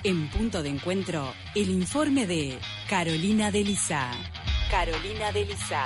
En Punto de Encuentro, el informe de Carolina de Lizá. Carolina de Lizá.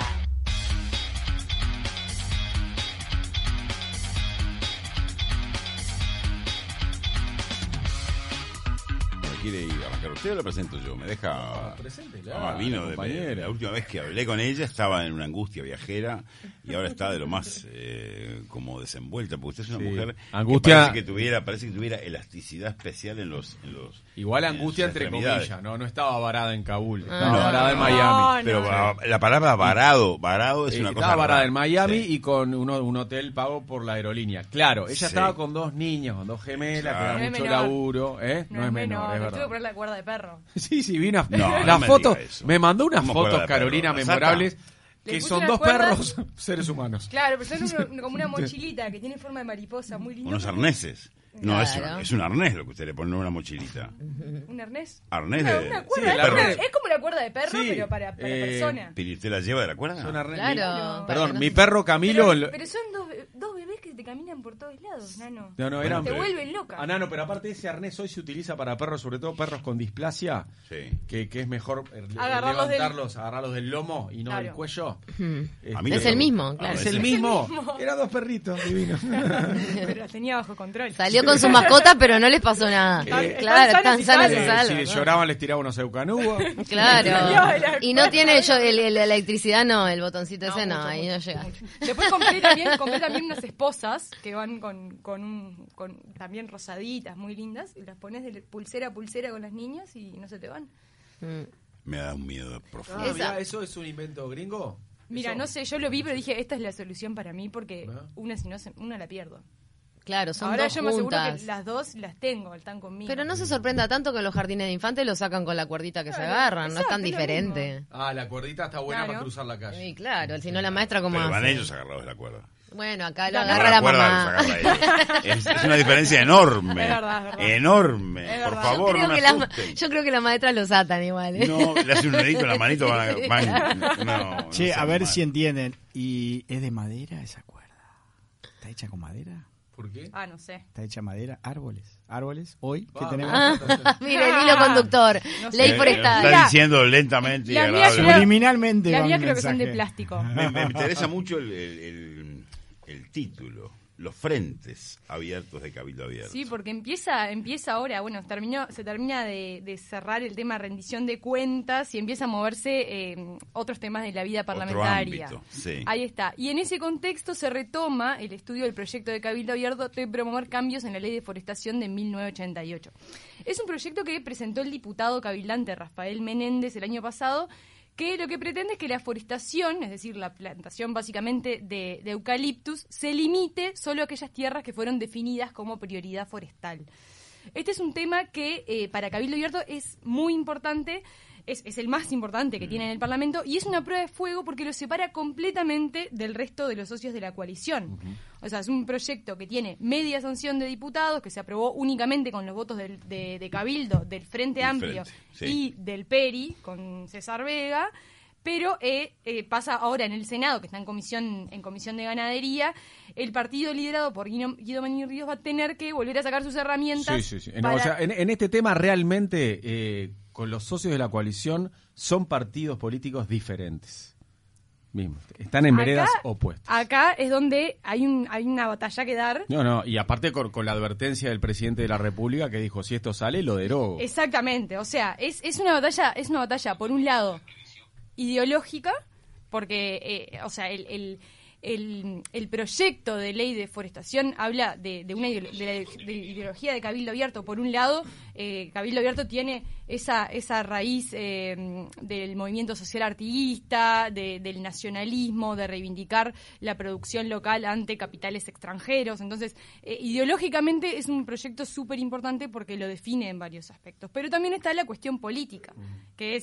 ¿Quiere arrancar usted o la presento yo? Me deja... vino de la última vez que hablé con ella estaba en una angustia viajera y ahora está de lo más como desenvuelta, porque usted es una mujer angustia... que parece que tuviera elasticidad especial en los igual angustia entre comillas, no estaba varada en Kabul, estaba No, varada en Miami. Pero la palabra varado es una cosa estaba varada rara. en Miami Sí. y con un hotel pago por la aerolínea. Claro, ella Sí. estaba con dos niños, con dos gemelas, Claro. que da No es mucho menor. laburo, no es menor, es tuve que verdad. poner la cuerda de perro. Sí, vi No, las no me fotos, diga eso. me mandó unas ¿Cómo fotos cuerda de perro? Carolina ¿La memorables saca? Le que puse son una dos cuerda. perros seres humanos. Claro, pero son como una mochilita que tiene forma de mariposa, muy linda. Unos arneses. No, Claro. es un arnés lo que usted le pone, no una mochilita. ¿Un arnés? Arnés Una de cuerda Sí, de el perro. arnés. Es como la cuerda de perro, Sí, pero para persona. ¿Pero usted la lleva de la cuerda? Son arnés. Claro. Perdón, No mi sé. perro Camilo... Pero son dos bebés que te caminan por todos lados, Nano. No, eran... Te vuelven loca. Ah, no, pero aparte ese arnés hoy se utiliza para perros, sobre todo perros con displasia, Sí. que es mejor Agarrarlos agarrarlos del lomo y no Claro. del cuello. A mí Es no el me- mismo, claro. Es el mismo. Eran dos perritos divinos. Pero las tenía bajo control. Salió con su mascota, pero no les pasó nada. Claro, están sanos y salvos. Si les lloraban les tiraba unos eucanubos. Claro. Y no tiene la electricidad, no, el botoncito ese no, ahí no llega. Después compré también unas esposas que van con también rosaditas, muy lindas, y las pones de pulsera a pulsera con las niñas y no se te van. Me da un miedo profundo. Esa. Mirá, ¿eso es un invento gringo? Mira, Eso. no sé, yo lo vi, pero dije, esta es la solución para mí porque ¿Ah? una la pierdo. Claro, son Ahora dos yo me aseguro juntas. que las dos las tengo, están conmigo. Pero no se sorprenda tanto que en los jardines de infantes lo sacan con la cuerdita que se Claro, agarran, no es exacto, tan es lo diferente. Ah, la cuerdita está buena Claro. para cruzar la calle. Sí, claro, si no la maestra como Pero van hace. ellos agarrados de la cuerda. Bueno, acá lo No, agarra La la cuerda mamá. los agarra ella. Es una diferencia enorme. Es verdad. Enorme. Es Por verdad. favor, no me asusten. Yo creo que las maestras los atan igual. ¿eh? No, le hace un dedito en la manito, no Che, sean a ver mal. si entienden. ¿Y es de madera esa cuerda? ¿Está hecha con madera? ¿Por qué? Ah, no sé. ¿Está hecha madera? ¿Árboles? Hoy, ¿qué Ah, tenemos? Mira, el hilo conductor, No sé. ley Lo forestal. está diciendo lentamente y La mía agradable. creo- Subliminalmente. Las va mías un creo que son de mensaje. plástico. Me interesa mucho el título. Los frentes abiertos de Cabildo Abierto. Sí, porque empieza ahora, bueno, se termina de cerrar el tema rendición de cuentas y empieza a moverse otros temas de la vida parlamentaria. ámbito, sí. Ahí está. Y en ese contexto se retoma el estudio del proyecto de Cabildo Abierto de promover cambios en la ley de forestación de 1988. Es un proyecto que presentó el diputado cabildante Rafael Menéndez el año pasado, que lo que pretende es que la forestación, es decir, la plantación básicamente de eucaliptus, se limite solo a aquellas tierras que fueron definidas como prioridad forestal. Este es un tema que para Cabildo Abierto es muy importante, es el más importante que tiene en el Parlamento y es una prueba de fuego porque lo separa completamente del resto de los socios de la coalición. O sea, es un proyecto que tiene media sanción de diputados, que se aprobó únicamente con los votos de Cabildo, del Frente Del Amplio Frente, sí. y del PERI, con César Vega, pero pasa ahora en el Senado, que está en comisión de ganadería, el partido liderado por Guido Maní Ríos va a tener que volver a sacar sus herramientas. Sí. para- O sea, en este tema realmente con los socios de la coalición son partidos políticos diferentes. Mismo, están en veredas opuestas. Acá es donde hay una batalla que dar. No, y aparte con la advertencia del presidente de la República que dijo, si esto sale, lo derogo. Exactamente, o sea, es una batalla por un lado ideológica, porque o sea, el proyecto de ley de forestación habla de la ideología de Cabildo Abierto. Por un lado, Cabildo Abierto tiene esa raíz del movimiento social artiguista, del nacionalismo, de reivindicar la producción local ante capitales extranjeros. Entonces, ideológicamente es un proyecto súper importante porque lo define en varios aspectos. Pero también está la cuestión política, que es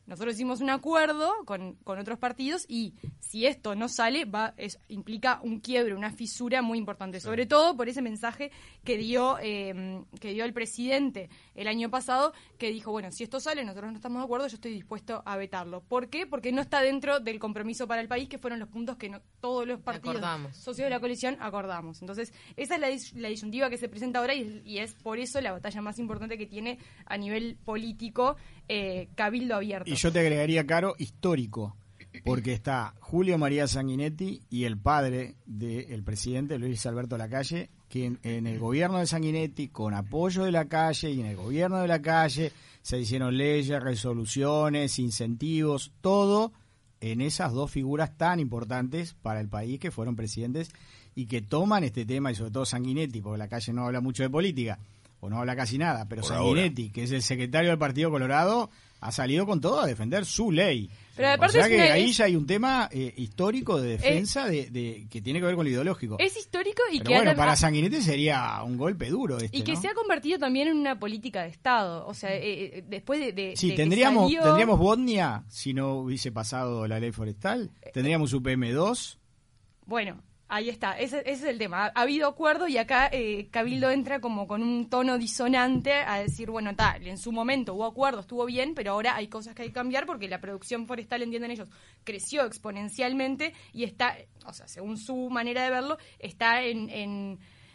nosotros hicimos un acuerdo con otros partidos y si esto no sale, implica un quiebre, una fisura muy importante, sobre todo por ese mensaje que dio el presidente el año pasado, que dijo, bueno, si esto sale, nosotros no estamos de acuerdo, yo estoy dispuesto a vetarlo. ¿Por qué? Porque no está dentro del compromiso para el país, que fueron los puntos que todos los partidos socios de la coalición acordamos. Entonces, esa es la disyuntiva que se presenta ahora y es por eso la batalla más importante que tiene a nivel político Cabildo Abierto. Y yo te agregaría, Caro, histórico, porque está Julio María Sanguinetti y el padre del presidente, Luis Alberto Lacalle, que en el gobierno de Sanguinetti, con apoyo de Lacalle y en el gobierno de Lacalle, se hicieron leyes, resoluciones, incentivos, todo en esas dos figuras tan importantes para el país que fueron presidentes y que toman este tema, y sobre todo Sanguinetti, porque Lacalle no habla mucho de política, o no habla casi nada, pero por Sanguinetti, ahora, que es el secretario del Partido Colorado, ha salido con todo a defender su ley. Pero aparte o sea que ahí ya hay un tema histórico de defensa de que tiene que ver con lo ideológico. Es histórico y pero que bueno, para Sanguinetti sería un golpe duro y que ¿no? se ha convertido también en una política de Estado. O sea, después de sí, de tendríamos que salió... Botnia si no hubiese pasado la ley forestal. Tendríamos UPM2. Bueno, ahí está, ese es el tema. Ha habido acuerdo y acá Cabildo entra como con un tono disonante a decir, bueno, en su momento hubo acuerdo, estuvo bien, pero ahora hay cosas que hay que cambiar porque la producción forestal, entienden ellos, creció exponencialmente y está, o sea, según su manera de verlo, está en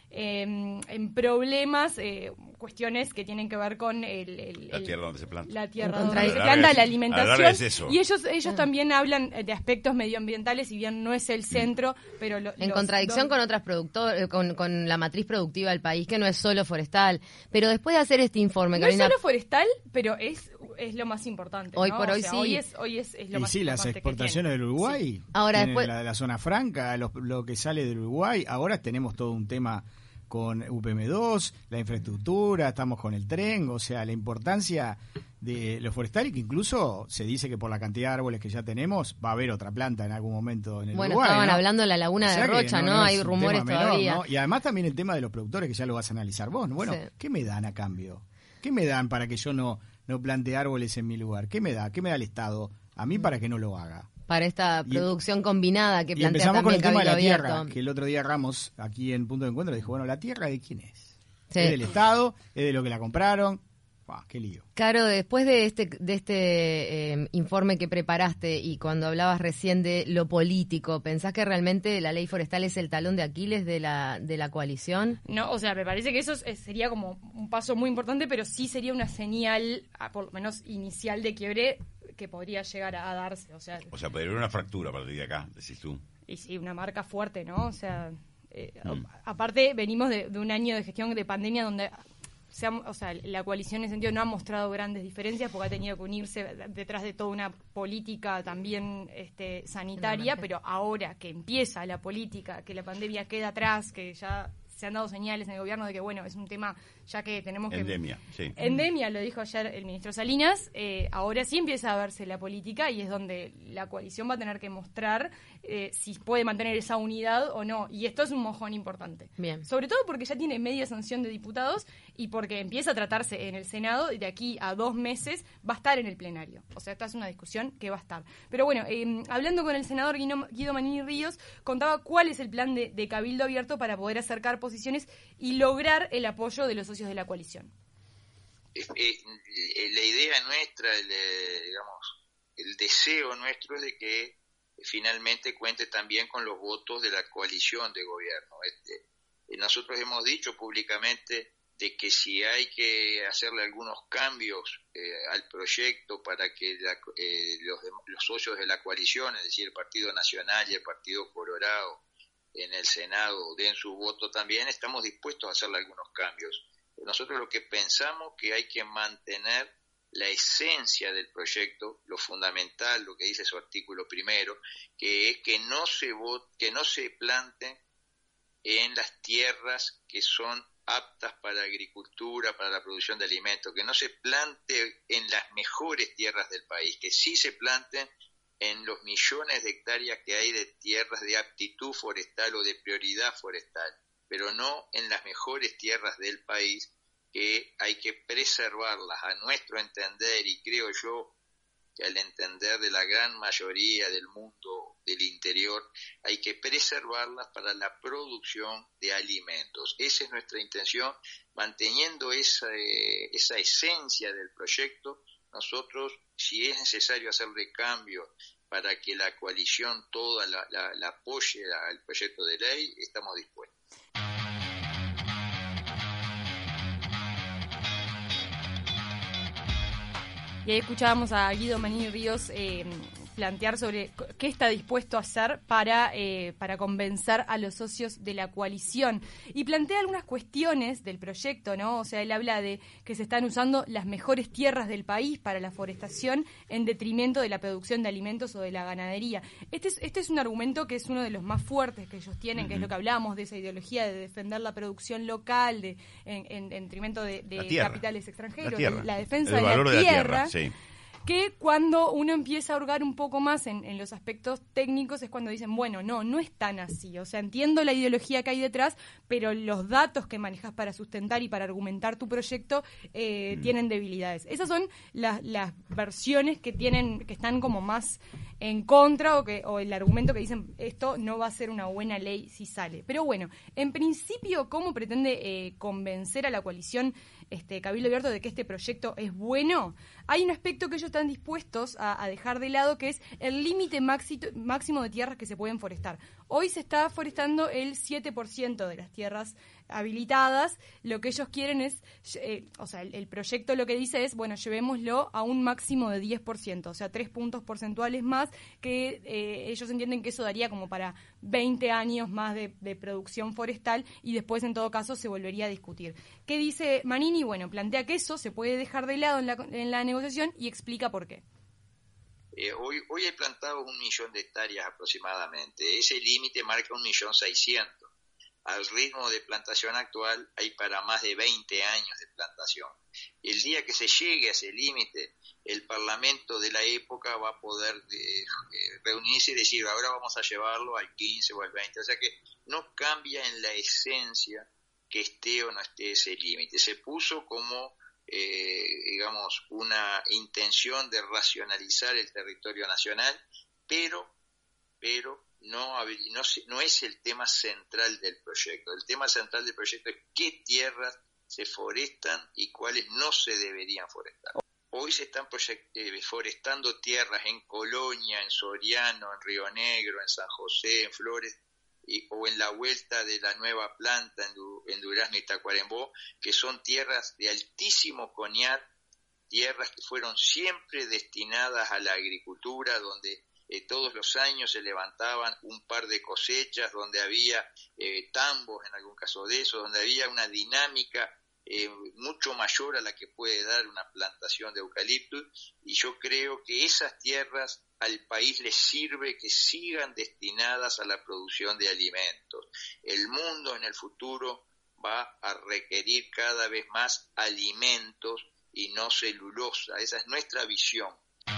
problemas, cuestiones que tienen que ver con la tierra donde se planta. La tierra donde se planta, la alimentación. Es eso. Y ellos también hablan de aspectos medioambientales, si bien no es el centro, pero... en contradicción con otras con la matriz productiva del país, que no es solo forestal. Pero después de hacer este informe, no Carolina, es solo forestal, pero es lo más importante, hoy ¿no? por hoy, sí. Hoy es lo y más sí, importante. las exportaciones del Uruguay, sí. Ahora después la zona franca, lo que sale del Uruguay, ahora tenemos todo un tema con UPM2, la infraestructura, estamos con el tren, o sea, la importancia de lo forestal y que incluso se dice que por la cantidad de árboles que ya tenemos va a haber otra planta en algún momento en el Uruguay. Bueno, estaban ¿no? hablando de la laguna de Rocha, ¿no? Hay rumores todavía. ¿no? Y además también el tema de los productores, que ya lo vas a analizar vos. Bueno, sí. ¿Qué me dan a cambio? ¿Qué me dan para que yo no plante árboles en mi lugar? ¿Qué me da el Estado a mí para que no lo haga? Para esta producción combinada que plantea empezamos también con el tema de la Cabildo tierra, Abierto. Que el otro día Ramos, aquí en Punto de Encuentro, dijo, bueno, ¿la tierra de quién es? Sí. ¿Es del Estado? ¿Es de lo que la compraron? ¡Qué lío! Caro, después de este informe que preparaste y cuando hablabas recién de lo político, ¿pensás que realmente la ley forestal es el talón de Aquiles de la coalición? No, o sea, me parece que eso sería como un paso muy importante, pero sí sería una señal, por lo menos inicial, de quiebre que podría llegar a darse. O sea, podría haber una fractura a partir de acá, decís tú. Y sí, una marca fuerte, ¿no? O sea, aparte venimos de un año de gestión de pandemia donde... la coalición en ese sentido no ha mostrado grandes diferencias porque ha tenido que unirse detrás de toda una política también sanitaria, pero ahora que empieza la política, que la pandemia queda atrás, que ya se han dado señales en el gobierno de que, bueno, es un tema ya que tenemos que... Endemia, lo dijo ayer el ministro Salinas, ahora sí empieza a verse la política y es donde la coalición va a tener que mostrar si puede mantener esa unidad o no. Y esto es un mojón importante. Bien. Sobre todo porque ya tiene media sanción de diputados y porque empieza a tratarse en el Senado y de aquí a 2 meses va a estar en el plenario. O sea, esta es una discusión que va a estar. Pero bueno, hablando con el senador Guido Manini Ríos, contaba cuál es el plan de Cabildo Abierto para poder acercar posiciones y lograr el apoyo de los socios de la coalición. La idea nuestra, el deseo nuestro es de que finalmente cuente también con los votos de la coalición de gobierno. Nosotros hemos dicho públicamente de que si hay que hacerle algunos cambios al proyecto para que los socios de la coalición, es decir, el Partido Nacional y el Partido Colorado en el Senado den su voto también, estamos dispuestos a hacerle algunos cambios. Nosotros lo que pensamos que hay que mantener la esencia del proyecto, lo fundamental, lo que dice su artículo primero, que es que no se plante en las tierras que son aptas para la agricultura, para la producción de alimentos, que no se plante en las mejores tierras del país, que sí se planten en los millones de hectáreas que hay de tierras de aptitud forestal o de prioridad forestal, pero no en las mejores tierras del país, que hay que preservarlas a nuestro entender, y creo yo que al entender de la gran mayoría del mundo del interior, hay que preservarlas para la producción de alimentos. Esa es nuestra intención, manteniendo esa esencia del proyecto. Nosotros, si es necesario hacerle cambios para que la coalición toda la apoye al proyecto de ley, estamos dispuestos. Y ahí escuchábamos a Guido Manini Ríos plantear sobre qué está dispuesto a hacer para convencer a los socios de la coalición. Y plantea algunas cuestiones del proyecto, ¿no? O sea, él habla de que se están usando las mejores tierras del país para la forestación en detrimento de la producción de alimentos o de la ganadería. Este es un argumento que es uno de los más fuertes que ellos tienen, que es lo que hablábamos de esa ideología de defender la producción local en detrimento de capitales extranjeros, la defensa de la tierra. Sí. Que cuando uno empieza a hurgar un poco más en los aspectos técnicos es cuando dicen, bueno, no es tan así. O sea, entiendo la ideología que hay detrás, pero los datos que manejas para sustentar y para argumentar tu proyecto tienen debilidades. Esas son las versiones que están como más en contra o el argumento que dicen, esto no va a ser una buena ley si sale. Pero bueno, en principio, ¿cómo pretende convencer a la coalición Cabildo Abierto de que este proyecto es bueno? Hay un aspecto que ellos están dispuestos a dejar de lado, que es el límite máximo de tierras que se pueden forestar. Hoy se está forestando el 7% de las tierras habilitadas. Lo que ellos quieren es, el proyecto lo que dice es, bueno, llevémoslo a un máximo de 10%, o sea, 3 puntos porcentuales más, que ellos entienden que eso daría como para 20 años más de producción forestal, y después en todo caso se volvería a discutir. ¿Qué dice Manini? Bueno, plantea que eso se puede dejar de lado en la negociación y explica por qué. Hoy hay plantado 1 millón de hectáreas aproximadamente. Ese límite marca 1.600.000. Al ritmo de plantación actual hay para más de 20 años de plantación. El día que se llegue a ese límite, el Parlamento de la época va a poder reunirse y decir, ahora vamos a llevarlo al 15 o al 20. O sea que no cambia en la esencia que esté o no esté ese límite. Se puso como una intención de racionalizar el territorio nacional, pero no es el tema central del proyecto. El tema central del proyecto es qué tierras se forestan y cuáles no se deberían forestar. Hoy se están forestando tierras en Colonia, en Soriano, en Río Negro, en San José, en Flores, o en la vuelta de la nueva planta en Durazno y Tacuarembó, que son tierras de altísimo coñar, tierras que fueron siempre destinadas a la agricultura, donde todos los años se levantaban un par de cosechas, donde había tambos en algún caso de eso, donde había una dinámica mucho mayor a la que puede dar una plantación de eucaliptus, y yo creo que esas tierras al país les sirve que sigan destinadas a la producción de alimentos. El mundo en el futuro va a requerir cada vez más alimentos y no celulosa. Esa es nuestra visión.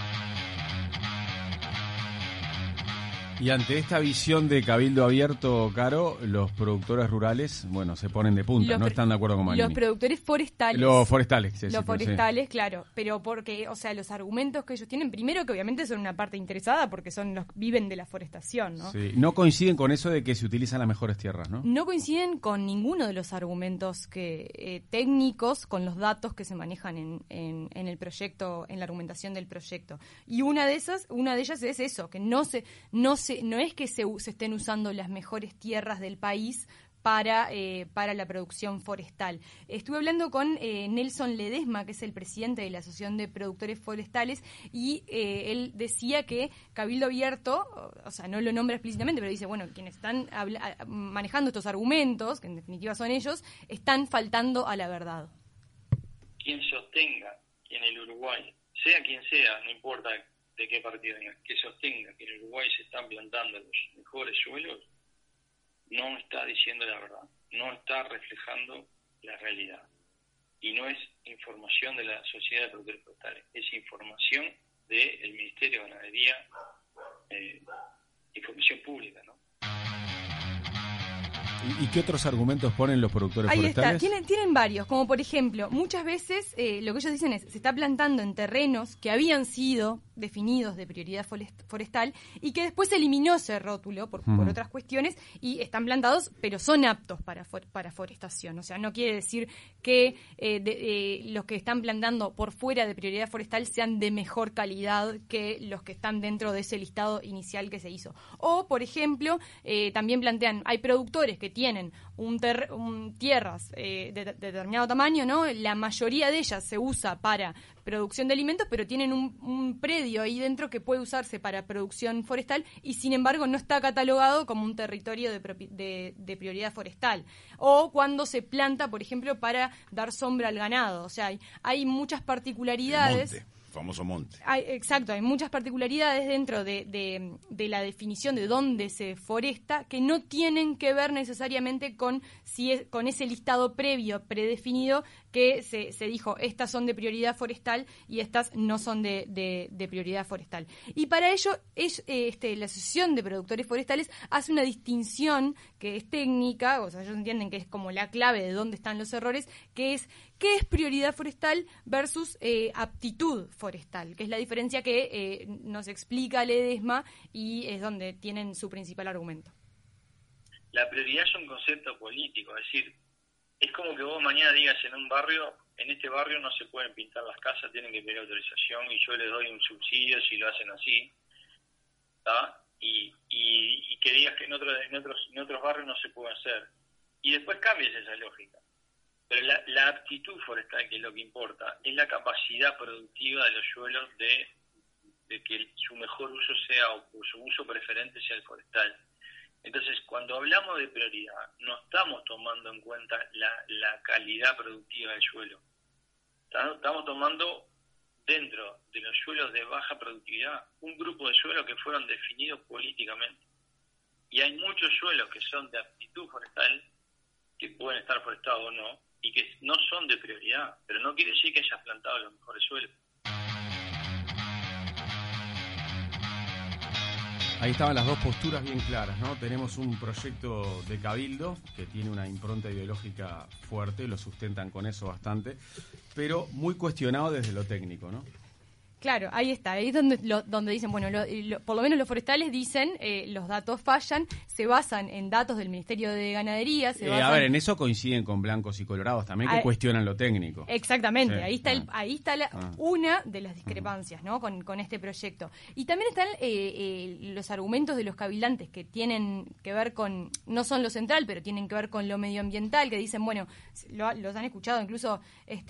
Y ante esta visión de Cabildo Abierto, Caro, los productores rurales, se ponen de punta, no están de acuerdo con Manini. Los productores forestales. Los forestales, sí. Los forestales, claro, pero porque, los argumentos que ellos tienen, primero que obviamente son una parte interesada porque viven de la forestación, ¿no? Sí, no coinciden con eso de que se utilizan las mejores tierras, ¿no? No coinciden con ninguno de los argumentos técnicos, con los datos que se manejan en el proyecto, en la argumentación del proyecto. Y una de ellas es eso, que no es que se estén usando las mejores tierras del país para la producción forestal. Estuve hablando con Nelson Ledesma, que es el presidente de la Asociación de Productores Forestales, y él decía que Cabildo Abierto, no lo nombra explícitamente, pero dice, quienes están manejando estos argumentos, que en definitiva son ellos, están faltando a la verdad. Quien sostenga que en el Uruguay, sea quien sea, no importa de qué partido venga, que sostenga que en Uruguay se están plantando los mejores suelos, no está diciendo la verdad, no está reflejando la realidad. Y no es información de la Sociedad de Productores Forestales, es información del Ministerio de Ganadería, información pública, ¿no? ¿Y qué otros argumentos ponen los productores Ahí forestales? está, tienen varios, como por ejemplo, muchas veces lo que ellos dicen es, se está plantando en terrenos que habían sido definidos de prioridad forestal y que después se eliminó ese rótulo por otras cuestiones y están plantados, pero son aptos para forestación. O sea, no quiere decir que los que están plantando por fuera de prioridad forestal sean de mejor calidad que los que están dentro de ese listado inicial que se hizo. O, por ejemplo, también plantean, hay productores que tienen tierras de determinado tamaño, ¿no? La mayoría de ellas se usa para producción de alimentos, pero tienen un predio ahí dentro que puede usarse para producción forestal y sin embargo no está catalogado como un territorio de prioridad forestal. O cuando se planta, por ejemplo, para dar sombra al ganado. O sea, hay muchas particularidades. El monte, famoso monte. Exacto, hay muchas particularidades dentro de la definición de dónde se foresta que no tienen que ver necesariamente con ese listado previo, predefinido, que se dijo, estas son de prioridad forestal y estas no son de prioridad forestal. Y para ello, la Asociación de Productores Forestales hace una distinción que es técnica, o sea, ellos entienden que es como la clave de dónde están los errores, que es qué es prioridad forestal versus aptitud forestal, que es la diferencia que nos explica Ledesma y es donde tienen su principal argumento. La prioridad es un concepto político, es decir, es como que vos mañana digas en este barrio no se pueden pintar las casas, tienen que pedir autorización y yo les doy un subsidio si lo hacen así, ¿tá? Y que digas que en otros barrios no se puede hacer. Y después cambies esa lógica. Pero la aptitud forestal, que es lo que importa, es la capacidad productiva de los suelos de que su mejor uso sea, o su uso preferente sea el forestal. Entonces, cuando hablamos de prioridad, no estamos tomando en cuenta la calidad productiva del suelo. Estamos tomando dentro de los suelos de baja productividad un grupo de suelos que fueron definidos políticamente. Y hay muchos suelos que son de aptitud forestal, que pueden estar forestados o no, y que no son de prioridad, pero no quiere decir que hayas plantado los mejores suelos. Ahí estaban las dos posturas bien claras, ¿no? Tenemos un proyecto de Cabildo que tiene una impronta ideológica fuerte, lo sustentan con eso bastante, pero muy cuestionado desde lo técnico, ¿no? Claro, ahí está, ahí es donde dicen, bueno, por lo menos los forestales dicen, los datos fallan, se basan en datos del Ministerio de Ganadería. A ver, en eso coinciden con blancos y colorados también, que cuestionan lo técnico. Exactamente, sí, ahí está una de las discrepancias, ¿no? Con este proyecto. Y también están los argumentos de los cabildantes que tienen que ver con, no son lo central, pero tienen que ver con lo medioambiental, que dicen, bueno, los han escuchado incluso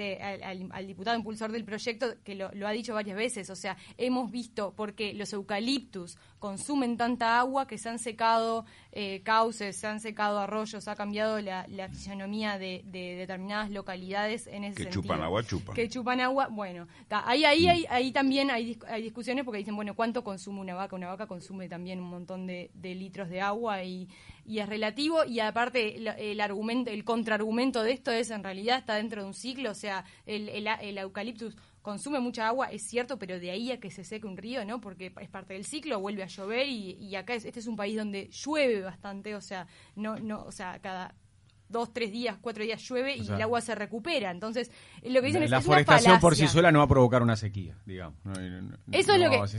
al diputado impulsor del proyecto, que lo ha dicho varias veces, o sea, hemos visto porque los eucaliptus consumen tanta agua que se han secado cauces, se han secado arroyos, ha cambiado la fisonomía de determinadas localidades en ese sentido. Que chupan agua, bueno, ahí también hay discusiones porque dicen, bueno, ¿cuánto consume una vaca? Una vaca consume también un montón de litros de agua y es relativo, y aparte el contraargumento de esto es, en realidad está dentro de un ciclo, o sea, el eucaliptus consume mucha agua, es cierto, pero de ahí a que se seque un río, ¿no? Porque es parte del ciclo, vuelve a llover y acá este es un país donde llueve bastante, o sea, o sea, cada 2, 3 días, 4 días llueve y el agua se recupera. Entonces, lo que dicen es la una forestación falacia. por sí sola no va a provocar una sequía, digamos. Eso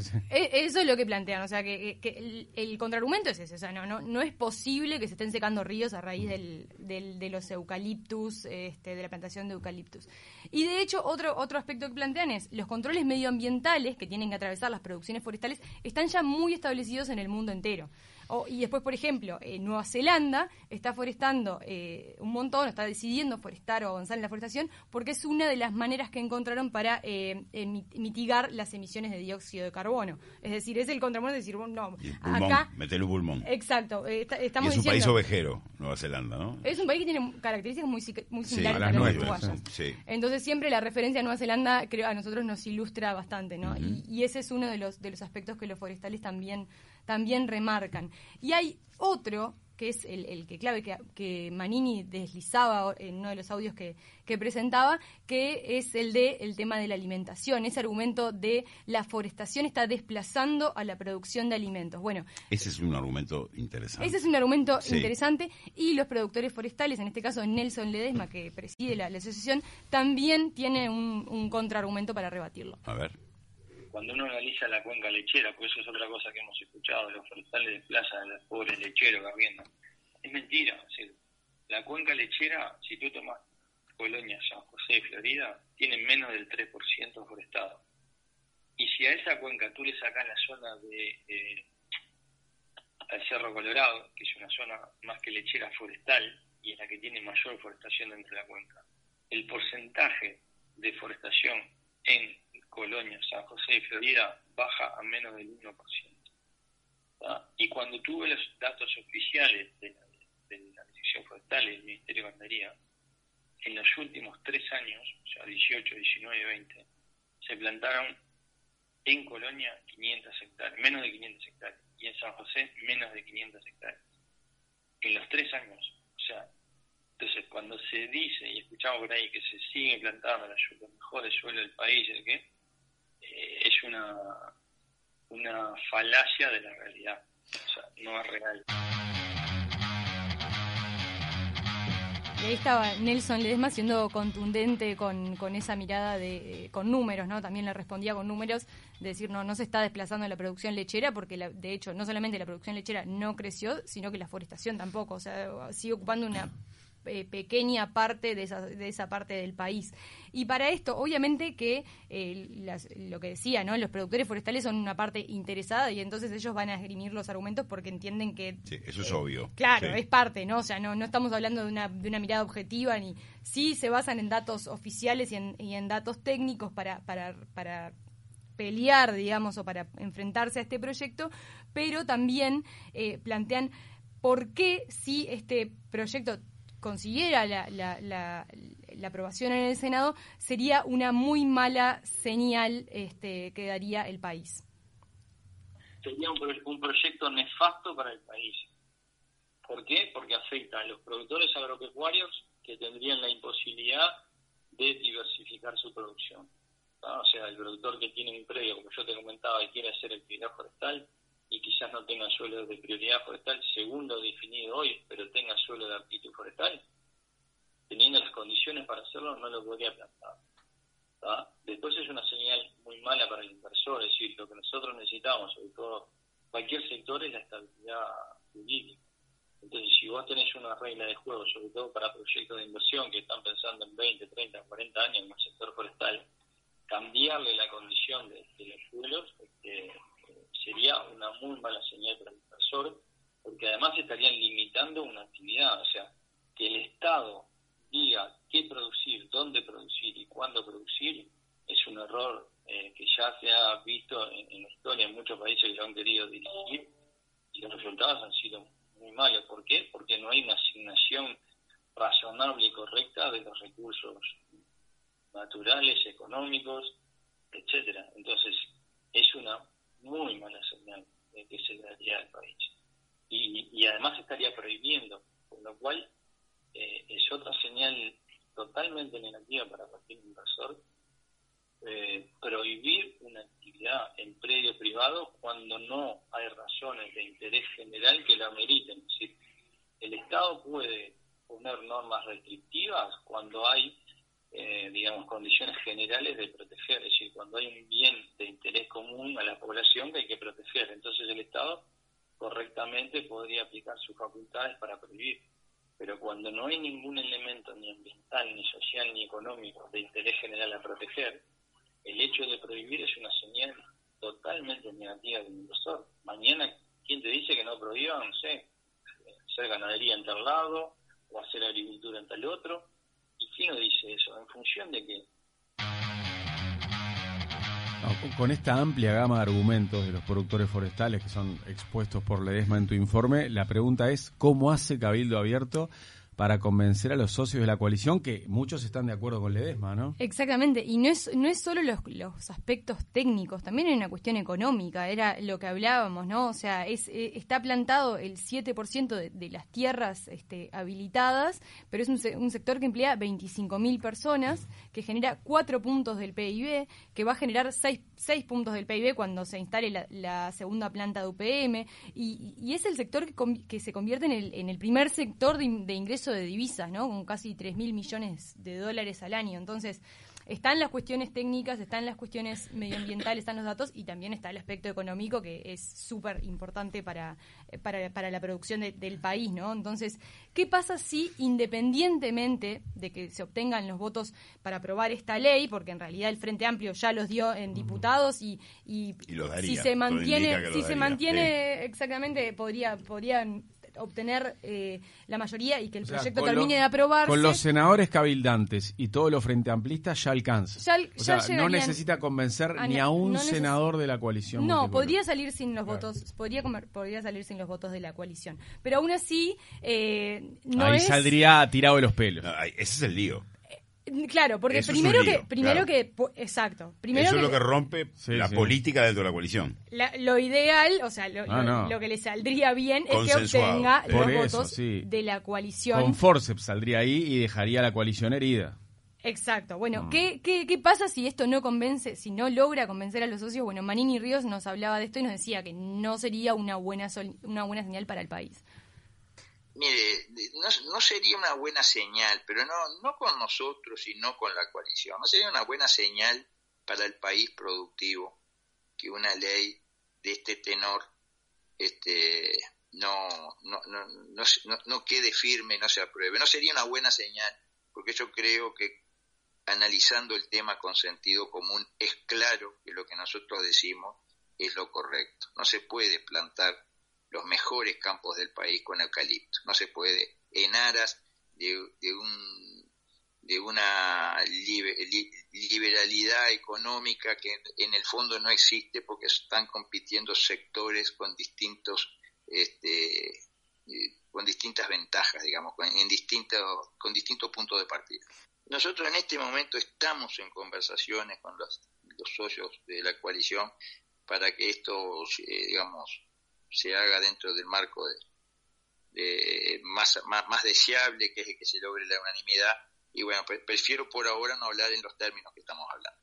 es lo que plantean, o sea, que el contraargumento es ese, o sea, no es posible que se estén secando ríos a raíz de los eucaliptus, de la plantación de eucaliptus. Y de hecho, otro aspecto que plantean es los controles medioambientales que tienen que atravesar las producciones forestales están ya muy establecidos en el mundo entero. Y después, por ejemplo, Nueva Zelanda está forestando un montón, está decidiendo forestar o avanzar en la forestación porque es una de las maneras que encontraron para mitigar las emisiones de dióxido de carbono. Es decir, es el contrapunto de decir, no, pulmón, acá... metele un pulmón. Exacto. Y Estamos es un diciendo, país ovejero, Nueva Zelanda, ¿no? Es un país que tiene características muy similares a las a las nuestras, uruguayas. Sí. Entonces siempre la referencia a Nueva Zelanda creo a nosotros nos ilustra bastante, ¿no? Uh-huh. Y ese es uno de los aspectos que los forestales también remarcan. Y hay otro que es el que clave que Manini deslizaba en uno de los audios que presentaba, que es el tema de la alimentación, ese argumento de la forestación está desplazando a la producción de alimentos. Bueno, ese es un argumento interesante. Ese es un argumento interesante, y los productores forestales, en este caso Nelson Ledesma, que preside la asociación, también tiene un contraargumento para rebatirlo. A ver. Cuando uno analiza la cuenca lechera, porque eso es otra cosa que hemos escuchado, los forestales desplazan a los pobres lecheros que habiendo. Es mentira. Es decir, la cuenca lechera, si tú tomas Colonia, San José y Florida, tiene menos del 3% forestado. Y si a esa cuenca tú le sacas la zona al Cerro Colorado, que es una zona más que lechera forestal, y es la que tiene mayor forestación dentro de la cuenca, el porcentaje de forestación en Colonia, San José y Florida baja a menos del 1%. ¿Tá? Y cuando tuve los datos oficiales de la Dirección Forestal y del Ministerio de Ganadería, en los últimos 3 años, o sea, 18, 19 y 20, se plantaron en Colonia 500 hectáreas, menos de 500 hectáreas, y en San José menos de 500 hectáreas. En los 3 años, o sea, entonces cuando se dice, y escuchamos por ahí, que se sigue plantando los mejores suelos del país, es una falacia de la realidad, o sea, no es real. Y ahí estaba Nelson Ledesma siendo contundente con esa mirada con números, ¿no? También le respondía con números, de decir, no se está desplazando la producción lechera, porque de hecho no solamente la producción lechera no creció, sino que la forestación tampoco, o sea, sigue ocupando una pequeña parte de esa parte del país. Y para esto, obviamente que lo que decía, ¿no? Los productores forestales son una parte interesada, y entonces ellos van a esgrimir los argumentos porque entienden que... Sí, eso es obvio. Claro, sí. Es parte, ¿no? O sea, no estamos hablando de una mirada objetiva, ni sí se basan en datos oficiales y en datos técnicos para pelear, digamos, o para enfrentarse a este proyecto, pero también plantean por qué si este proyecto consiguiera la aprobación en el Senado, sería una muy mala señal que daría el país. Sería un proyecto nefasto para el país. ¿Por qué? Porque afecta a los productores agropecuarios, que tendrían la imposibilidad de diversificar su producción. ¿No? O sea, el productor que tiene un predio, como yo te comentaba, y quiere hacer actividad forestal, y quizás no tenga suelo de prioridad forestal según lo definido hoy, pero tenga suelo de aptitud forestal, teniendo las condiciones para hacerlo, no lo podría plantar. ¿Tá? Después es una señal muy mala para el inversor, es decir, lo que nosotros necesitamos, sobre todo cualquier sector, es la estabilidad jurídica. Entonces, si vos tenés una regla de juego, sobre todo para proyectos de inversión que están pensando en 20, 30, 40 años en el sector forestal, cambiarle la condición de los suelos sería una muy mala señal para el inversor, porque además estarían limitando una actividad. O sea, que el Estado diga qué producir, dónde producir y cuándo producir, es un error que ya se ha visto en la historia en muchos países que lo han querido dirigir, y los resultados han sido muy malos. ¿Por qué? Porque no hay una asignación razonable y correcta de los recursos naturales, económicos, etcétera. Entonces, es una muy mala señal que se daría al país. Y además estaría prohibiendo, con lo cual es otra señal totalmente negativa para cualquier inversor, prohibir una actividad en predio privado cuando no hay razones de interés general que la ameriten. Es decir, el Estado puede poner normas restrictivas cuando hay condiciones generales de proteger, es decir, cuando hay un bien de interés común a la población que hay que proteger. Entonces el Estado correctamente podría aplicar sus facultades para prohibir. Pero cuando no hay ningún elemento ni ambiental, ni social, ni económico de interés general a proteger, el hecho de prohibir es una señal totalmente negativa del inversor. Mañana, ¿quién te dice que no prohíban, no sé, hacer ganadería en tal lado o hacer agricultura en tal otro? ¿Y quién lo dice eso? ¿En función de qué? Con esta amplia gama de argumentos de los productores forestales que son expuestos por Ledesma en tu informe, la pregunta es, ¿cómo hace Cabildo Abierto para convencer a los socios de la coalición, que muchos están de acuerdo con Ledesma, ¿no? Exactamente, y no es solo los aspectos técnicos, también hay una cuestión económica, era lo que hablábamos, ¿no? O sea, está plantado el 7% de las tierras habilitadas, pero es un sector que emplea 25.000 personas, que genera 4 puntos del PIB, que va a generar 6 puntos del PIB cuando se instale la segunda planta de UPM, y es el sector que se convierte en el primer sector de ingreso de divisas, ¿no? Con casi 3.000 millones de dólares al año. Entonces, están las cuestiones técnicas, están las cuestiones medioambientales, están los datos, y también está el aspecto económico, que es súper importante para la producción del país, ¿no? Entonces, ¿qué pasa si, independientemente de que se obtengan los votos para aprobar esta ley, porque en realidad el Frente Amplio ya los dio en diputados y los daría, si se mantiene, daría. Exactamente, podrían obtener la mayoría y que el proyecto termine de aprobarse. Con los senadores cabildantes y todos los frente amplistas ya alcanza. No necesita convencer ni a un senador de la coalición. No, podría salir sin los votos, podría salir sin los votos de la coalición. Pero aún así, ahí saldría tirado de los pelos. Ese es el lío. Claro, porque eso primero es un lío, exacto. Eso es lo que rompe la política dentro de la coalición. Lo ideal, o sea, lo que le saldría bien es que obtenga los votos de la coalición. Con forceps saldría ahí y dejaría a la coalición herida. Exacto. Bueno, ¿qué pasa si esto no convence, si no logra convencer a los socios? Bueno, Manini Ríos nos hablaba de esto y nos decía que no sería una buena señal para el país. Mire, no sería una buena señal, pero no con nosotros y no con la coalición. No sería una buena señal para el país productivo que una ley de este tenor no quede firme, no se apruebe. No sería una buena señal, porque yo creo que analizando el tema con sentido común es claro que lo que nosotros decimos es lo correcto. No se puede plantar los mejores campos del país con eucalipto. No se puede, en aras de una liberalidad económica que en el fondo no existe, porque están compitiendo sectores con distintas ventajas, digamos, con distintos puntos de partida. Nosotros en este momento estamos en conversaciones con los socios de la coalición para que esto, se haga dentro del marco más deseable, que es el que se logre la unanimidad. Y bueno, prefiero por ahora no hablar en los términos que estamos hablando.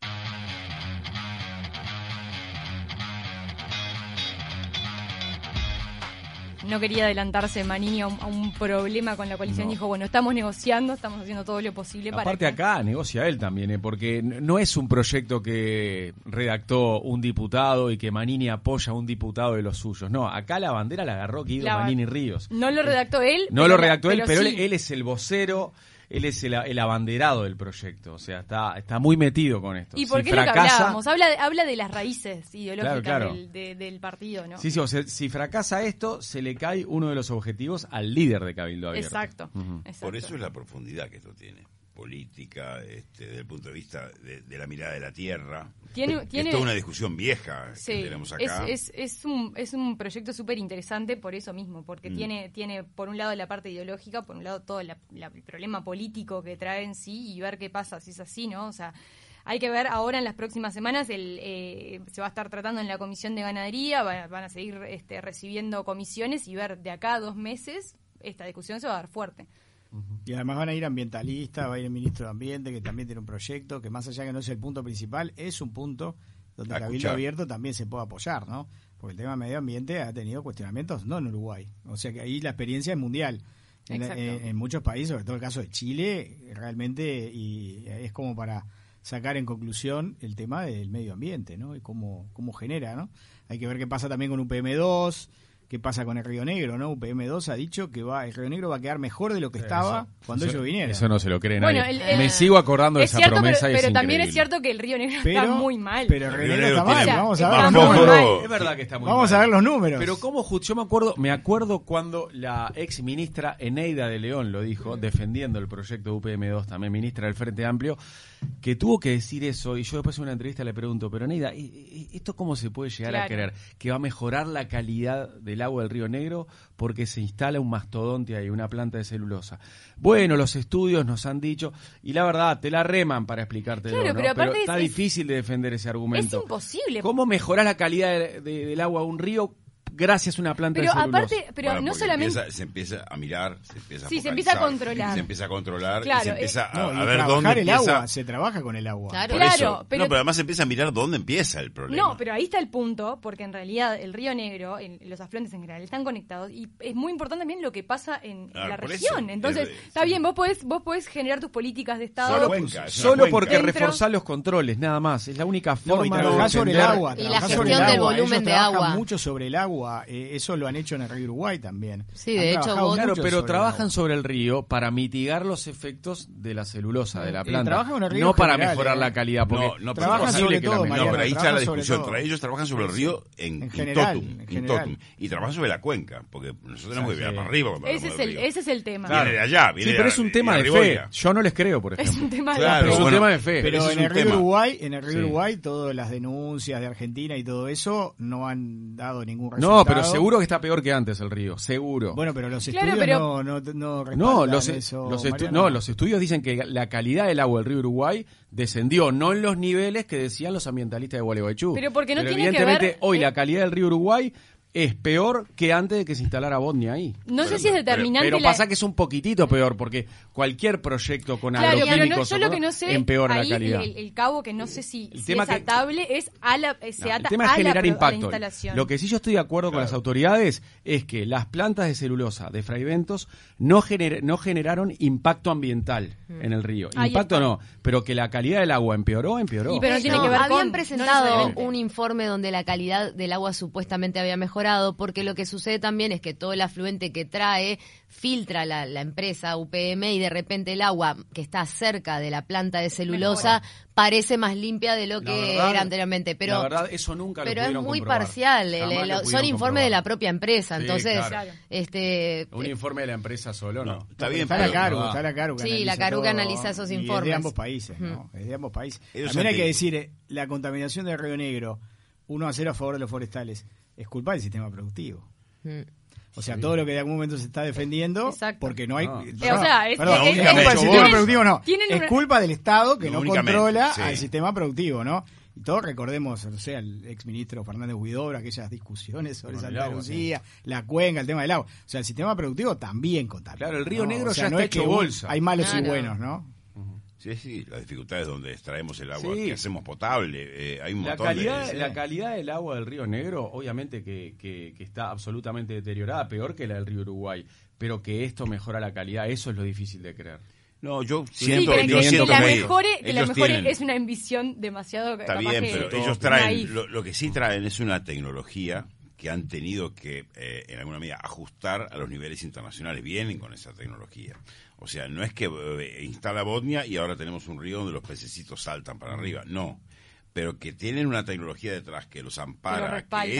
No quería adelantarse Manini a un problema con la coalición. Dijo, bueno, estamos negociando, estamos haciendo todo lo posible para... Aparte acá negocia él también, porque no es un proyecto que redactó un diputado y que Manini apoya a un diputado de los suyos. No, acá la bandera la agarró Guido Manini Ríos. No lo redactó él. Pero sí. Él es el vocero, él es el abanderado del proyecto. O sea, está muy metido con esto. ¿Y por qué fracasa, lo que hablábamos? Habla de las raíces ideológicas claro. Del partido, ¿no? Sí, o sea, si fracasa esto, se le cae uno de los objetivos al líder de Cabildo Abierto. Exacto. Por eso es la profundidad que esto tiene. Política, desde el punto de vista de la mirada de la tierra. Tiene toda una discusión vieja que tenemos acá. Es un proyecto súper interesante por eso mismo, porque tiene por un lado la parte ideológica, por un lado todo el problema político que trae en sí, y ver qué pasa si es así, ¿no? O sea, hay que ver ahora en las próximas semanas, se va a estar tratando en la Comisión de Ganadería, van a seguir recibiendo comisiones, y ver de acá a 2 meses esta discusión se va a dar fuerte. Y además van a ir ambientalistas, va a ir el ministro de Ambiente, que también tiene un proyecto que, más allá que no es el punto principal, es un punto donde Cabildo Abierto también se puede apoyar, ¿no? Porque el tema de medio ambiente ha tenido cuestionamientos, no en Uruguay. O sea que ahí la experiencia es mundial. En muchos países, sobre todo el caso de Chile, realmente, y es como para sacar en conclusión el tema del medio ambiente, ¿no? Y cómo genera, ¿no? Hay que ver qué pasa también con UPM2, qué pasa con el Río Negro, ¿no? UPM2 ha dicho que el Río Negro va a quedar mejor de lo que estaba cuando ellos vinieron. Eso no se lo cree nadie. Me sigo acordando de esa promesa. Pero también es cierto que el Río Negro está muy mal. Pero el Río Negro está mal, vamos a ver. Es verdad que está muy mal. Vamos a ver los números. Pero yo me acuerdo cuando la ex ministra Eneida de León lo dijo, defendiendo el proyecto de UPM2, también ministra del Frente Amplio, que tuvo que decir eso, y yo después en una entrevista le pregunto, pero Eneida, ¿esto cómo se puede llegar a creer? Que va a mejorar la calidad del agua del Río Negro porque se instala un mastodonte ahí, una planta de celulosa. Bueno, los estudios nos han dicho, y la verdad, te la reman para explicártelo, claro, ¿no? pero aparte está difícil de defender ese argumento. Es imposible. ¿Cómo mejorar la calidad del agua de un río gracias a una planta de celulosa? Aparte, pero no solamente... Se empieza a mirar, se empieza a se empieza a controlar. Se empieza a controlar, claro, y se empieza a ver dónde el empieza... agua, se trabaja con el agua. Claro, pero además se empieza a mirar dónde empieza el problema. No, pero ahí está el punto, porque en realidad el Río Negro, los afluentes en general, están conectados y es muy importante también lo que pasa en la región. Entonces, está bien, vos podés generar tus políticas de Estado. Solo porque reforzar los controles, nada más. Es la única forma de trabajar sobre el agua. Y la gestión del volumen de agua. Mucho sobre el agua. Eso lo han hecho en el Río Uruguay también. Sí, de hecho, claro, pero trabajan sobre el río para mitigar los efectos de la celulosa de la planta, no para mejorar la calidad, porque no trabajan sobre todo, no, pero ahí está la discusión. Ellos trabajan sobre el río en totum, y trabajan sobre la cuenca, porque nosotros tenemos que mirar para arriba. Ese es el tema. Viene de allá, sí, pero es un tema de fe. Yo no les creo, por ejemplo. Es un tema de fe. Pero en el Río Uruguay, todas las denuncias de Argentina y todo eso no han dado ningún resultado. No, pero seguro que está peor que antes el río, seguro. Bueno, pero los estudios no respaldan eso. Los estudios dicen que la calidad del agua del río Uruguay descendió, no en los niveles que decían los ambientalistas de Gualeguaychú. Pero porque no tiene evidentemente que ver, hoy la calidad del río Uruguay es peor que antes de que se instalara Bodnia ahí. No sé si es determinante. Pero pasa que es un poquititito peor, porque cualquier proyecto con agroquímicos yo lo que no sé, empeora ahí la calidad. El cabo que no sé si es que, atable es el tema es generar impacto. La instalación. Lo que sí yo estoy de acuerdo con las autoridades es que las plantas de celulosa de Fraiventos no generaron impacto ambiental en el río. Impacto no, pero que la calidad del agua empeoró. Y pero tiene que ver habían presentado un informe donde la calidad del agua supuestamente había mejorado, porque lo que sucede también es que todo el afluente que trae filtra la empresa UPM y de repente el agua que está cerca de la planta de celulosa parece más limpia de lo que era anteriormente. Pero la verdad, eso nunca lo pudieron es muy comprobar. Parcial. Son informes de la propia empresa. Sí, entonces, claro. Un informe de la empresa solo, ¿no? Está bien, está la Caru. Sí, la Caru que analiza esos informes. Es de ambos países, ¿no? Es de ambos países. También hay que decir, la contaminación del Río Negro, 1-0 a favor de los forestales, es culpa del sistema productivo. O sea, todo lo que de algún momento se está defendiendo, porque no hay... el sistema productivo no. Es culpa del Estado que no controla al sistema productivo, ¿no? Y todos recordemos, o sea, el exministro Fernández Huidobro, aquellas discusiones sobre Santa Lucía, la cuenca, el tema del agua. O sea, el sistema productivo también contamina. Claro, el Río Negro ya está hecho bolsa. Hay malos y buenos, ¿no? Sí, las dificultades donde extraemos el agua que hacemos potable, hay un montón La calidad del agua del Río Negro, obviamente que está absolutamente deteriorada, peor que la del Río Uruguay, pero que esto mejora la calidad, eso es lo difícil de creer. No, yo siento que la mejore tienen, es una ambición demasiado... Está bien, pero ellos traen, lo que sí traen es una tecnología que han tenido que, en alguna medida, ajustar a los niveles internacionales. Vienen con esa tecnología. O sea, no es que instala Bodnia y ahora tenemos un río donde los pececitos saltan para arriba. No. Pero que tienen una tecnología detrás que los ampara, que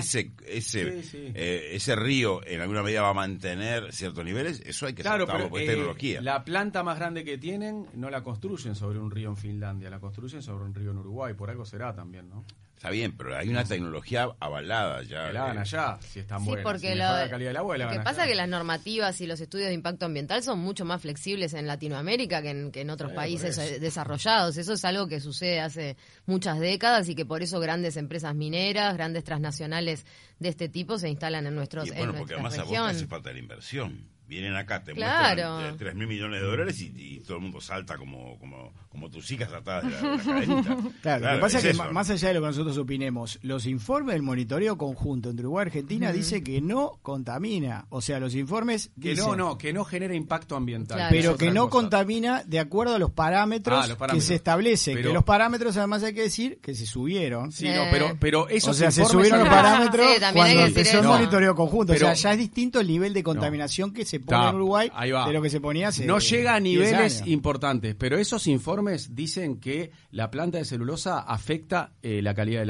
ese río en alguna medida va a mantener ciertos niveles, eso hay que aceptarlo, porque es tecnología. La planta más grande que tienen no la construyen sobre un río en Finlandia, la construyen sobre un río en Uruguay, por algo será también, ¿no? Está bien, pero hay una tecnología avalada ya. Que la hagan allá, si están buenas. Porque si mejora la calidad del agua, la hagan allá. Lo que pasa es que las normativas y los estudios de impacto ambiental son mucho más flexibles en Latinoamérica que en otros países desarrollados. Eso es algo que sucede hace muchas décadas y que por eso grandes empresas mineras, grandes transnacionales de este tipo se instalan en nuestra región. Porque además a vos te hace falta la inversión. Vienen acá, te muestran $3.000 millones y todo el mundo salta como tus hijas atadas de la cadenita. Claro, lo que pasa es que más allá de lo que nosotros opinemos, los informes del monitoreo conjunto entre Uruguay y Argentina dice que no contamina. O sea, los informes dicen que no genera impacto ambiental. Claro. Pero que no contamina de acuerdo a los parámetros que se establecen. Que los parámetros, además hay que decir, que se subieron. Sí, pero esos o sea, se subieron los parámetros cuando empezó el monitoreo conjunto. Pero, o sea, ya es distinto el nivel de contaminación que se pone en Uruguay de lo que se ponía hace no llega a niveles importantes, pero esos informes dicen que la planta de celulosa afecta la calidad del agua.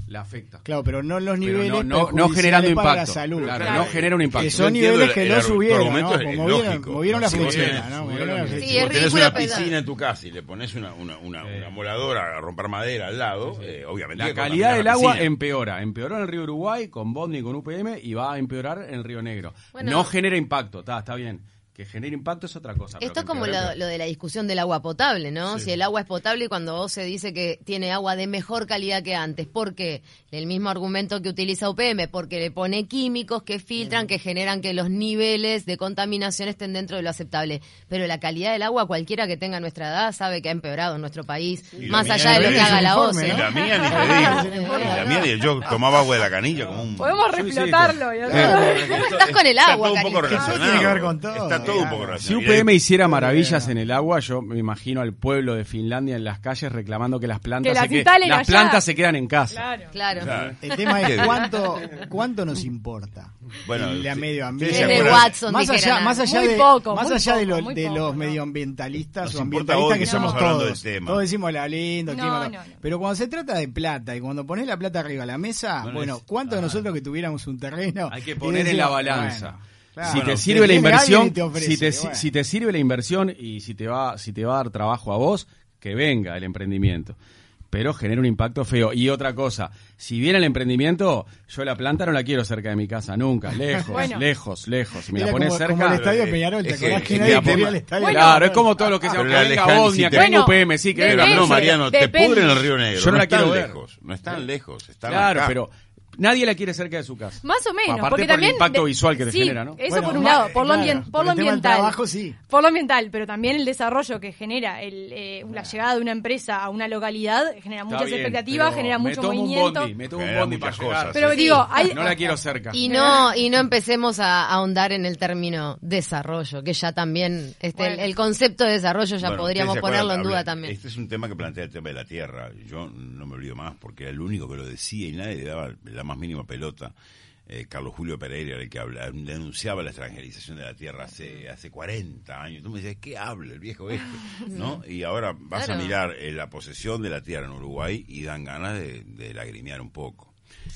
la afecta. Claro, pero no los Pero niveles no perjudiciales generando para impacto. la salud. Claro, no genera un impacto. Que son Yo entiendo niveles que el no subieron, argumento ¿no? es Como lógico. movieron la Sí, frontera, sí, ¿no? sí, Movieron la Sí, frontera. es Si vos tenés ridículo una pensar. piscina en tu casa y le pones una moladora a romper madera al lado, obviamente... La que calidad contaminar del la agua piscina. empeoró en el río Uruguay con Bodni y con UPM y va a empeorar en el río Negro. Bueno. No genera impacto, está bien. Que genere impacto es otra cosa. Esto es como lo de la discusión del agua potable, ¿no? Sí. Si el agua es potable y cuando se dice que tiene agua de mejor calidad que antes. ¿Por qué? El mismo argumento que utiliza UPM, porque le pone químicos que filtran, que generan que los niveles de contaminación estén dentro de lo aceptable. Pero la calidad del agua, cualquiera que tenga nuestra edad sabe que ha empeorado en nuestro país, más mía allá de lo ni que te haga la informe, OCE. Y ¿no? la mía ni te digo. Y la mía yo tomaba agua de la canilla como un... Podemos reflotarlo. ya está. ¿Cómo estás con el agua, Está todo un poco Carita? relacionado. Tiene que ver con todo. Está todo un poco Si relacionado. UPM hiciera maravillas en el agua, yo me imagino al pueblo de Finlandia en las calles reclamando que las plantas, Que las instalen allá. plantas se quedan en casa. Claro. Claro. Claro. El tema Qué es bien. cuánto nos importa Bueno, el sí. medio Sí, ambiente. ¿se Desde acuerdan? Watson Más dijera allá, nada. más allá Muy de, poco, más muy allá de, poco, muy de poco, los no. medioambientalistas Nos o importa ambientalistas hoy que que somos estamos hablando todos. del tema. Todos decimos la lindo, el No, clima. no. Pero cuando se trata de plata y cuando pones la plata arriba de la mesa, Bueno, ¿cuántos de nosotros que tuviéramos un terreno? Hay que y poner en decimos, la balanza. bueno, claro, Si te Bueno, sirve la viene inversión, alguien y te ofrece, bueno. si te sirve la inversión y si te va a dar trabajo a vos, que venga el emprendimiento. Pero genera un impacto feo. Y otra cosa, si viene el emprendimiento, yo la planta no la quiero cerca de mi casa, nunca, lejos, Bueno. lejos. Si me Era la pones como, cerca... como el estadio Peñarol, ¿te es que- acordás que es nadie que quería la el estadio? Claro, es como todo lo que sea, Pero que la venga lejan- Bodnia, si que te- venga UPM, sí, que Pero venga, no, no, Mariano, te depende. pudren en el Río Negro. Yo no la están quiero ver. lejos. No están lejos. Están Claro, acá. pero nadie la quiere cerca de su casa. Más o menos, Aparte porque por el también impacto visual que te sí, genera, ¿no? Eso Bueno, por un más- lado, por lo, claro, por por lo el tema del ambiental. trabajo, sí. Por lo ambiental, pero también el desarrollo que genera la llegada de una empresa a una localidad genera Está muchas bien, expectativas, pero genera me mucho tomo movimiento. me tomo un Genera bondi para muchas llegar. cosas, Pero sí. digo, hay No la quiero cerca. Y no empecemos a ahondar en el término desarrollo, que ya también Bueno. el concepto de desarrollo ya Bueno, podríamos ustedes se ponerlo en acuerdan, duda también. Este es un tema que plantea el tema de la tierra. Yo no me olvido más porque era el único que lo decía y nadie le daba la más mínima pelota. Carlos Julio Pereira era el que denunciaba la extranjerización de la tierra hace 40 años. Tú me decías, ¿qué habla el viejo este? ¿No? Y ahora vas Claro. a mirar la posesión de la tierra en Uruguay y dan ganas de lagrimear un poco.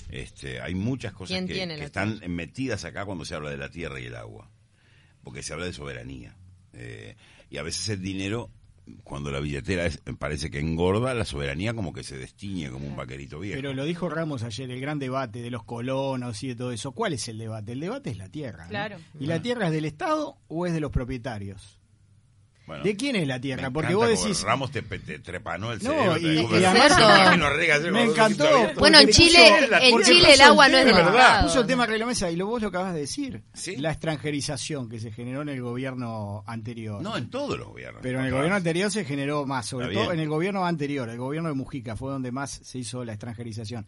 Hay muchas cosas ¿Quién que tiene la están metidas acá cuando se habla de la tierra y el agua. Porque se habla de soberanía. Y a veces el dinero, cuando la billetera parece que engorda, la soberanía como que se destiñe como un vaquerito viejo. Pero lo dijo Ramos ayer, el gran debate de los colonos y de todo eso. ¿Cuál es el debate? El debate es la tierra. ¿no? Claro. ¿Y la tierra es del Estado o es de los propietarios? Bueno, ¿De quién es la tierra? me Porque encanta vos como decís... Ramos te trepanó el No, cerebro. y es cierto. Me encantó. Bueno, en porque Chile, puso- en porque Chile puso el agua no es tema, del Estado. Puso el tema arriba de la mesa y vos lo acabas de decir. ¿Sí? La extranjerización que se generó en el gobierno anterior. No, en todos los gobiernos. Pero en el gobierno anterior se generó más, sobre Está todo bien. en el gobierno anterior, el gobierno de Mujica fue donde más se hizo la extranjerización.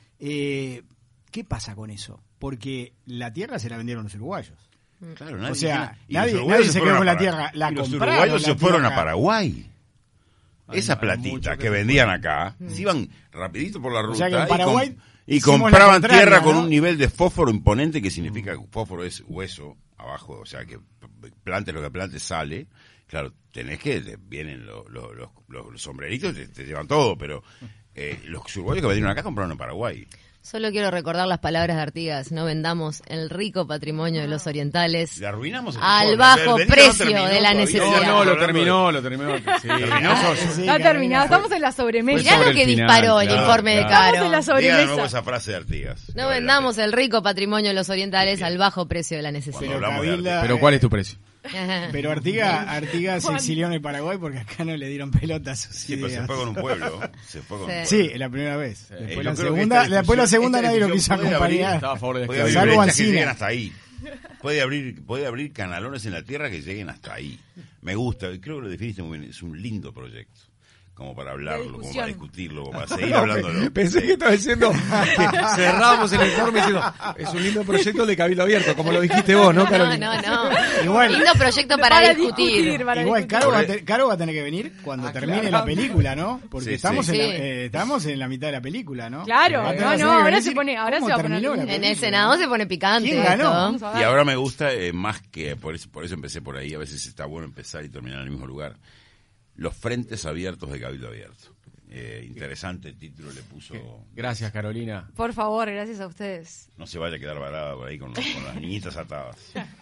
¿Qué pasa con eso? Porque la tierra se la vendieron los uruguayos. Claro, nadie, O sea, y los nadie uruguayos se fueron quedó con la a tierra, la y los compraron, uruguayos la se fueron a tierra. Paraguay. Esa hay platita mucho que que se vendían acá, se iban rapidito por la ruta sea que en y Paraguay y hicimos la compraban contraria, tierra con ¿no? un nivel de fósforo imponente, que significa que fósforo es hueso abajo, o sea que plantes lo que plantes sale. Claro, tenés que, vienen los sombreritos, te llevan todo, pero los uruguayos que vendieron acá compraron en Paraguay. Solo quiero recordar las palabras de Artigas, no vendamos el rico patrimonio de los orientales Le arruinamos el al informe. bajo Benito no precio terminó de la todavía. necesidad. No, lo Hablando de- terminó. Sí, ¿Terminó? Sí, Está terminado, estamos en la sobremesa. Mirá sobre lo que el final, disparó el claro, informe de claro. Caro. Estamos en la Diga de nuevo sobremesa. esa frase de Artigas. No Que vale la vendamos pena. el rico patrimonio de los orientales Bien. al bajo precio de la necesidad. Cuando hablamos de Cabilda- Pero ¿cuál es tu precio? Pero Artigas se exilió en el Paraguay porque acá no le dieron pelota a sus Sí, pero se ideas. fue con un pueblo. Se fue con un Sí. pueblo. Sí, la primera vez. yo Después, creo la que segunda, esta después la discusión- segunda esta nadie lo quiso discusión puede abrir- acompañar. Estaba a favor de Puede abrir Salvo brechas que Ancina. lleguen hasta ahí. Puede abrir canalones en la tierra que lleguen hasta ahí. Me gusta, y creo que lo definiste muy bien. Es un lindo proyecto. Como para hablarlo, como discusión. para discutirlo, como para seguir hablándolo. Pensé que estaba diciendo que cerramos el informe diciendo es un lindo proyecto de Cabildo Abierto, como lo dijiste vos, ¿no, Carolina? No. Igual. Lindo proyecto para discutir. para Igual, discutir. Caro va a tener que venir cuando termine la película, ¿no? Porque Sí, estamos, sí. estamos en la mitad de la película, ¿no? Claro, Va a tener no, que ahora venir se pone, ahora cómo se va a poner. terminó la En el película. Senado se pone picante. ¿Quién ganó? esto. Vamos a ver. Y ahora me gusta más que, por eso empecé por ahí, a veces está bueno empezar y terminar en el mismo lugar, los frentes abiertos de Cabildo Abierto. Interesante título le puso. Gracias, Carolina. Por favor, gracias a ustedes. No se vaya a quedar varada por ahí con las niñitas atadas.